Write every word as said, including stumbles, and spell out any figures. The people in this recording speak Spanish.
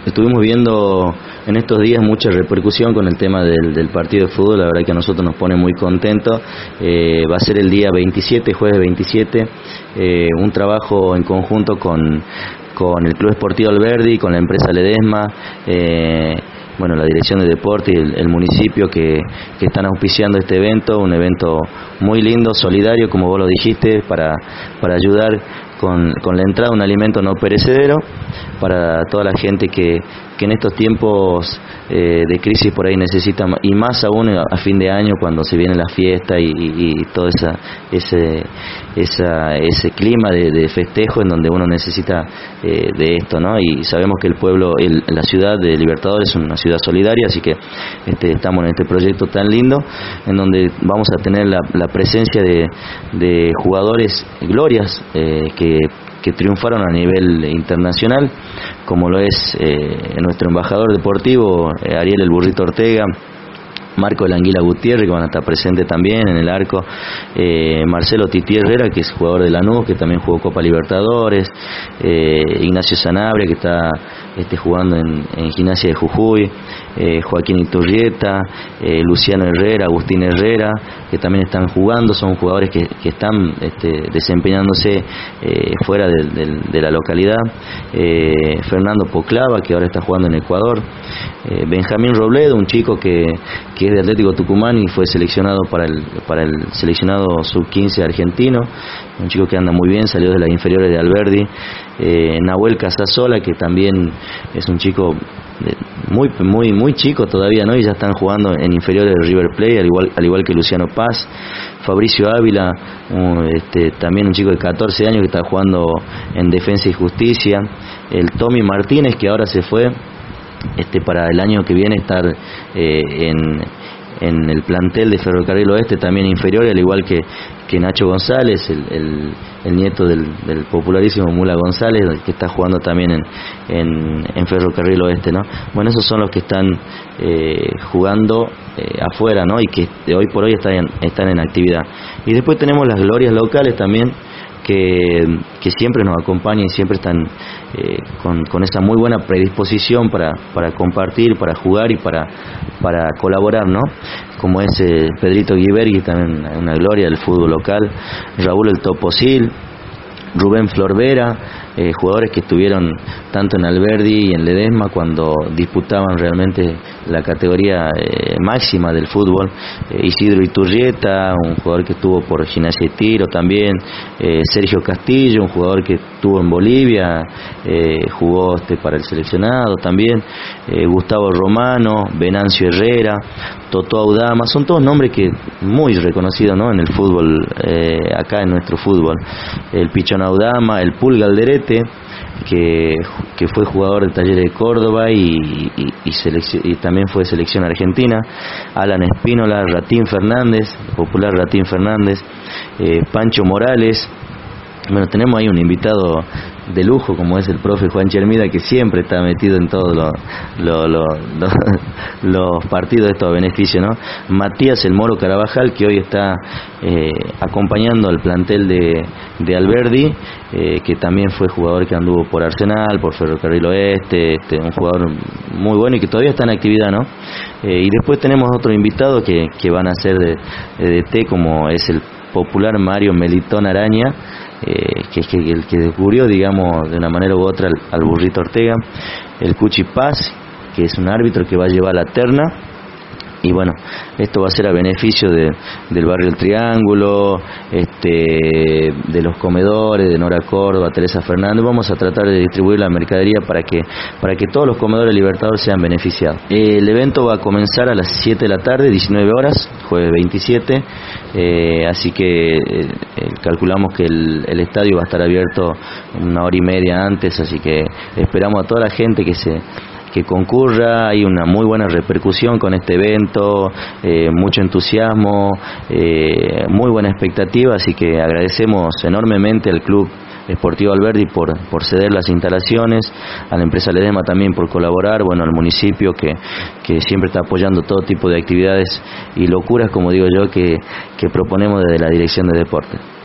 Estuvimos viendo en estos días mucha repercusión con el tema del, del partido de fútbol. La verdad que a nosotros nos pone muy contentos. Eh, va a ser el día veintisiete, jueves veintisiete, eh, un trabajo en conjunto con, con el Club Esportivo Alberdi, con la empresa Ledesma, eh, bueno, la Dirección de Deporte y el, el municipio que, que están auspiciando este evento, un evento muy lindo, solidario, como vos lo dijiste, para, para ayudar con, con la entrada de un alimento no perecedero para toda la gente que, que en estos tiempos eh, de crisis por ahí necesita, y más aún a fin de año cuando se viene la fiesta y, y, y todo esa, ese, esa, ese clima de, de festejo en donde uno necesita eh, de esto, ¿no? Y sabemos que el pueblo, el, la ciudad de Libertadores es una ciudad solidaria, así que este, estamos en este proyecto tan lindo en donde vamos a tener la, la presencia de, de jugadores glorias eh, que que triunfaron a nivel internacional, como lo es eh, nuestro embajador deportivo, eh, Ariel el Burrito Ortega, Marco el Anguila Gutiérrez, que van a estar presentes también en el arco, eh, Marcelo Titi Herrera, que es jugador de Lanús, que también jugó Copa Libertadores, eh, Ignacio Sanabria, que está este, jugando en, en Gimnasia de Jujuy, eh, Joaquín Iturrieta, eh, Luciano Herrera, Agustín Herrera, que también están jugando, son jugadores que, que están este, desempeñándose eh, fuera de, de, de la localidad, eh, Fernando Poclava, que ahora está jugando en Ecuador, eh, Benjamín Robledo, un chico que, que es de Atlético Tucumán y fue seleccionado para el, para el seleccionado sub quince argentino, un chico que anda muy bien, salió de las inferiores de Alberdi, eh, Nahuel Casasola, que también es un chico de, muy muy muy chico todavía, ¿no? Y ya están jugando en inferiores de River Plate, al igual, al igual que Luciano Paz, Fabricio Ávila, un, este, también un chico de catorce años que está jugando en Defensa y Justicia, el Tommy Martínez, que ahora se fue este para el año que viene estar eh, en, en el plantel de Ferrocarril Oeste, también inferior, al igual que, que Nacho González, el, el, el nieto del, del popularísimo Mula González, que está jugando también en, en, en Ferrocarril Oeste, ¿no? Bueno, esos son los que están eh, jugando eh, afuera, ¿no? Y que de hoy por hoy están en, están en actividad. Y después tenemos las glorias locales también, Que, que siempre nos acompañan y siempre están eh, con, con esa muy buena predisposición para, para compartir, para jugar y para, para colaborar, ¿no? Como es eh, Pedrito Guibergui, también una gloria del fútbol local, Raúl el Toposil, Rubén Florbera, eh, jugadores que estuvieron tanto en Alberdi y en Ledesma cuando disputaban realmente la categoría eh, máxima del fútbol, eh, Isidro Iturrieta, un jugador que estuvo por Gimnasia y Tiro también, eh, Sergio Castillo, un jugador que estuvo en Bolivia, eh, jugó este para el seleccionado también, eh, Gustavo Romano, Venancio Herrera, Totó Audama, son todos nombres que muy reconocidos, ¿no? En el fútbol, eh, acá en nuestro fútbol, el Pichón Audama, el Pulga Alderete, que, que fue jugador de Talleres de Córdoba y, y, y, y también fue selección argentina, Alan Espínola, Ratín Fernández, popular Ratín Fernández, eh, Pancho Morales. Bueno, tenemos ahí un invitado de lujo como es el profe Juan Chermida, que siempre está metido en todos los lo, lo, lo, los partidos de estos beneficios, ¿no? Matías el Moro Carabajal, que hoy está eh, acompañando al plantel de, de Alberdi, eh, que también fue jugador que anduvo por Arsenal, por Ferrocarril Oeste, este, un jugador muy bueno y que todavía está en actividad, ¿no? Eh, y después tenemos otro invitado que, que van a ser de, de T, como es el popular Mario Melitón Araña, Eh, que es que, el que descubrió, digamos, de una manera u otra al, al Burrito Ortega, el Cuchi Paz, que es un árbitro que va a llevar la terna. Y bueno, esto va a ser a beneficio de, del barrio El Triángulo, este, de los comedores, de Nora Córdoba, Teresa Fernández. Vamos a tratar de distribuir la mercadería para que, para que todos los comedores Libertadores sean beneficiados. El evento va a comenzar a las siete de la tarde, diecinueve horas, jueves veintisiete, eh, así que eh, calculamos que el, el estadio va a estar abierto una hora y media antes, así que esperamos a toda la gente que se... que concurra. Hay una muy buena repercusión con este evento, eh, mucho entusiasmo, eh, muy buena expectativa, así que agradecemos enormemente al Club Esportivo Alberdi por, por ceder las instalaciones, a la empresa Ledesma también por colaborar, bueno, al municipio que, que siempre está apoyando todo tipo de actividades y locuras, como digo yo, que, que proponemos desde la Dirección de Deportes.